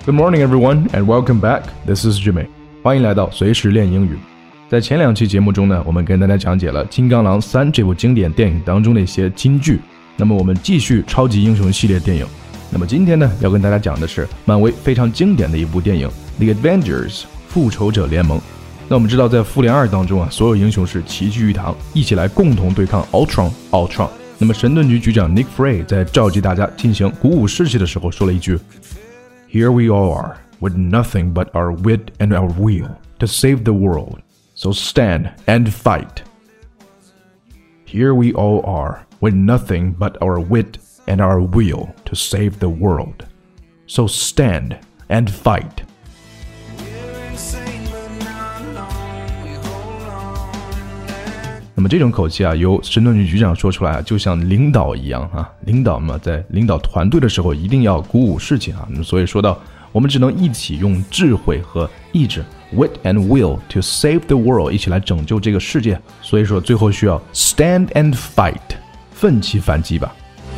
Good morning, everyone, and welcome back. This is Jimmy. 欢迎来到随时练英语。在前2期节目中呢，我们跟大家讲解了《金刚狼3》这部经典电影当中的一些金句。那么我们继续超级英雄系列电影。那么今天呢，要跟大家讲的是漫威非常经典的一部电影《The Avengers》复仇者联盟。那我们知道，在复联2当中啊，所有英雄是齐聚一堂，一起来共同对抗 Ultron。那么神盾局局长 Nick Fury 在召集大家进行鼓舞士气的时候说了一句 Here we all are, with nothing but our wit and our will to save the world. So stand and fight. Here we all are, with nothing but our wit and our will to save the world. So stand and fight. 那么这种口气啊，由神盾局局长说出来啊，就像领导一样啊。领导嘛，在领导团队的时候一定要鼓舞士气啊。那么所以说到，我们只能一起用智慧和意志 ，wit and will to save the world， 一起来拯救这个世界。所以说最后需要 stand and fight， 奋起反击吧。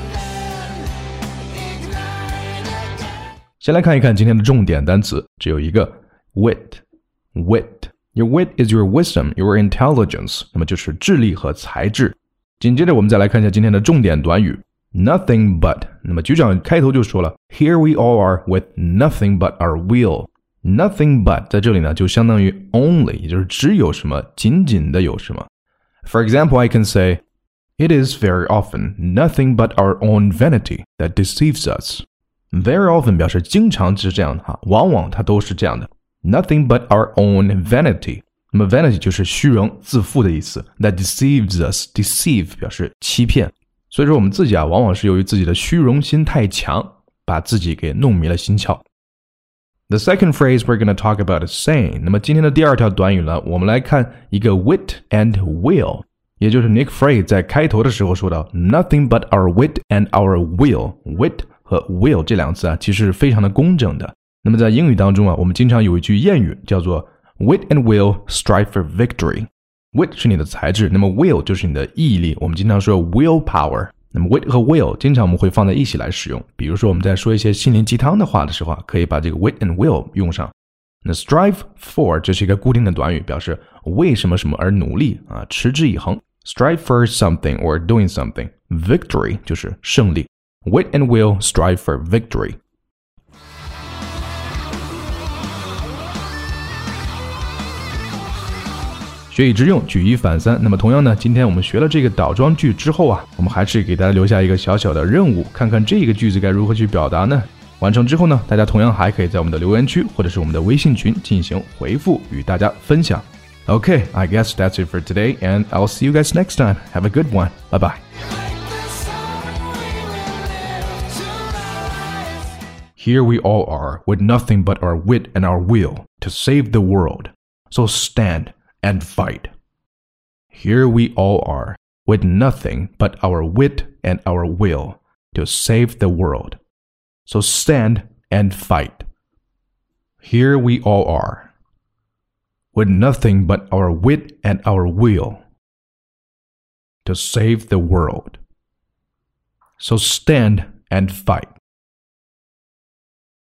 先来看一看今天的重点单词，只有一个 wit。Your wit is your wisdom, your intelligence. 那么就是智力和才智。紧接着我们再来看一下今天的重点短语 nothing but。那么局长开头就说了 Here we all are with nothing but our will. Nothing but 在这里呢就相当于 only， 也就是只有什么，仅仅的有什么。For example, I can say It is very often nothing but our own vanity that deceives us. Very often 表示经常是这样的哈，往往它都是这样的。Nothing but our own vanity. 那么 vanity 就是虚荣自负的意思。That deceives us. Deceive 表示欺骗。所以说我们自己啊，往往是由于自己的虚荣心太强，把自己给弄迷了心窍。The second phrase we're going to talk about is saying. 那么今天的第2条短语呢，我们来看一个 wit and will， 也就是 Nick Fury 在开头的时候说到 Nothing but our wit and our will. Wit 和 will 这两个词啊，其实是非常的工整的。那么在英语当中啊，我们经常有一句谚语叫做 Wit and will strive for victory. Wit 是你的才智，那么 will 就是你的毅力，我们经常说 willpower。那么 wit 和 will 经常我们会放在一起来使用，比如说我们在说一些心灵鸡汤的话的时候啊，可以把这个 wit and will 用上。那 strive for 这是一个固定的短语，表示为什么什么而努力啊，持之以恒。Strive for something or doing something. Victory 就是胜利。Wit and will strive for victory.学以致用，举一反三。那么同样呢，今天我们学了这个倒装句之后啊，我们还是给大家留下一个小小的任务，看看这个句子该如何去表达呢？完成之后呢，大家同样还可以在我们的留言区或者是我们的微信群进行回复，与大家分享。Okay, I guess that's it for today, and I'll see you guys next time. Have a good one. Bye bye. Here we all are, with nothing but our wit and our will to save the world. So stand and fight. Here we all are, with nothing but our wit and our will to save the world. So stand and fight. Here we all are, with nothing but our wit and our will to save the world. So stand and fight.